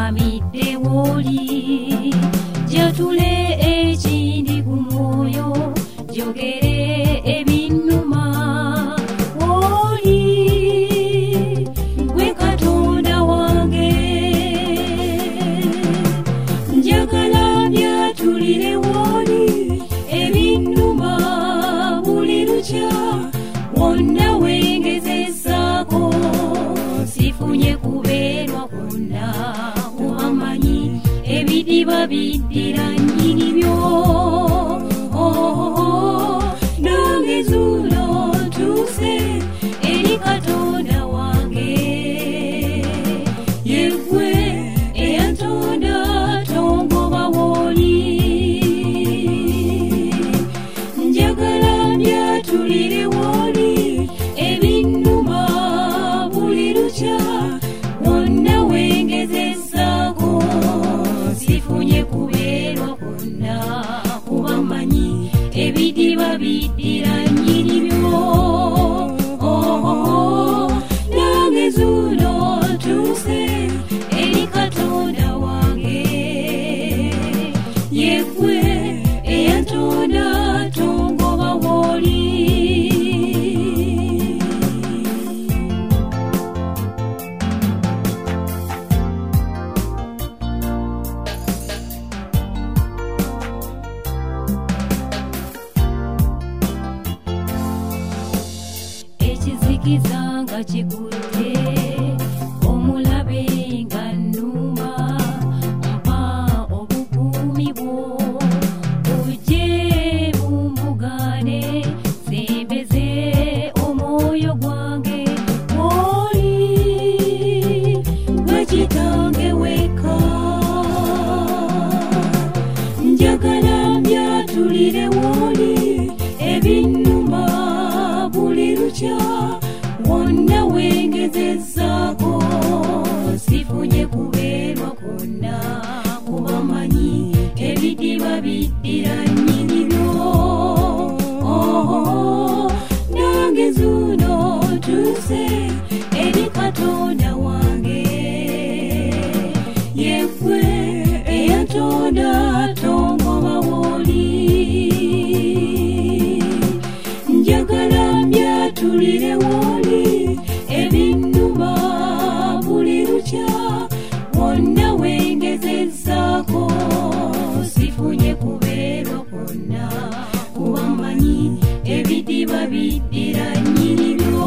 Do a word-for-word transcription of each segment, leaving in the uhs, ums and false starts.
mpamidde woli jatule ekindi ku mwoyo jogere ebinnuma woli gwe Katonda wange njagala byatulire woli ebinnuma buli lukya wonna wengezesaako sifunye kubeerwa kwonna kubamanyi ebidiba biddira nnyinibyo nange zuulo ntuuse eri Katonda wange yeggwe eyantonda tongoba woli njagala byatulire woli ebinnuma buli lukya wonna wengezesaako sifunye kubeerwa kwonna kubamanyi ebidiba biddira nnyinibyo nange zuulo ntuuse eri Katonda wange yeggwe eyantonda tongoba woli ekizikizanga kikutte omulabe nga nnuma mpa obukuumi bwo ujje bumbugane sembeze omwoyo gwange woli gwe kitange wekka njagala byatulire woli ebinnuma buli lukya wonna wengezesaako sifunye kubeerwa kwonna kubamanyi ebidiba biddira nnyinibyo nange zuuno ntuuse eri Katonda wange yeggwe eyantonda tongoba woli njagala byatulire woli ebinnuma buli lukya wonna wengezesaako sifunye kubeerwa kwonna kubamanyi ebidiba biddira nnyinibyo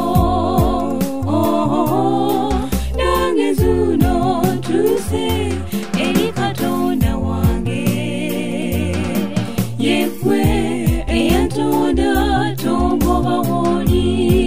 nange zuuno ntuuse eri Katonda wange yeggwe eyantonda tongoba woli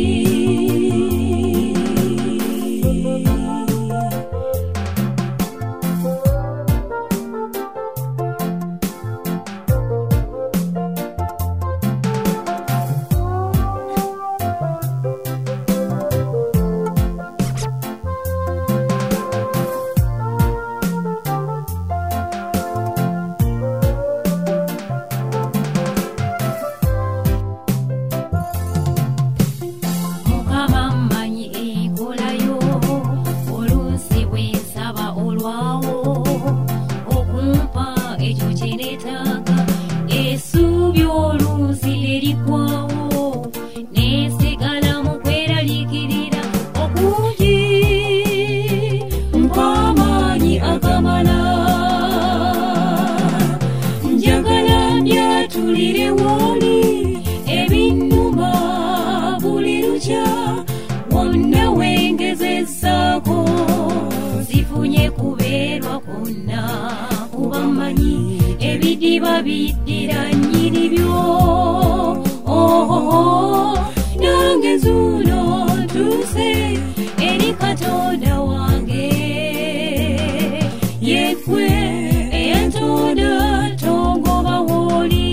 byatulire woli ebinnuma buli lukya wonna wengezesaako sifunye kubeerwa kwonna kubamanyi ebidiba biddira nnyinibyo nange zuuno ntuuse eri Katonda wange yeggwe eyantonda tongoba woli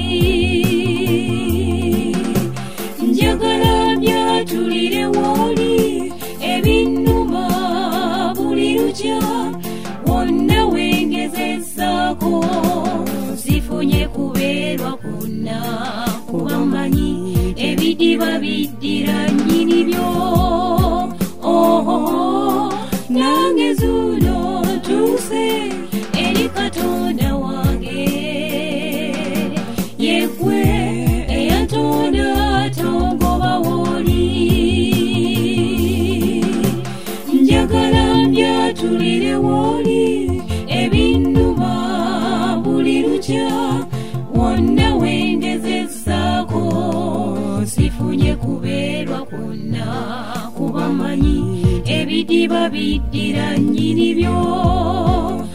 njagala byatulire woli ebinnuma buli lukya wonna wengezesaako sifunye kubeerwa kwonna kubamanyi ebidiba biddira nnyinibyo nange zuuno ntuuse konna kubamanyi ebidiba biddira nnyini byo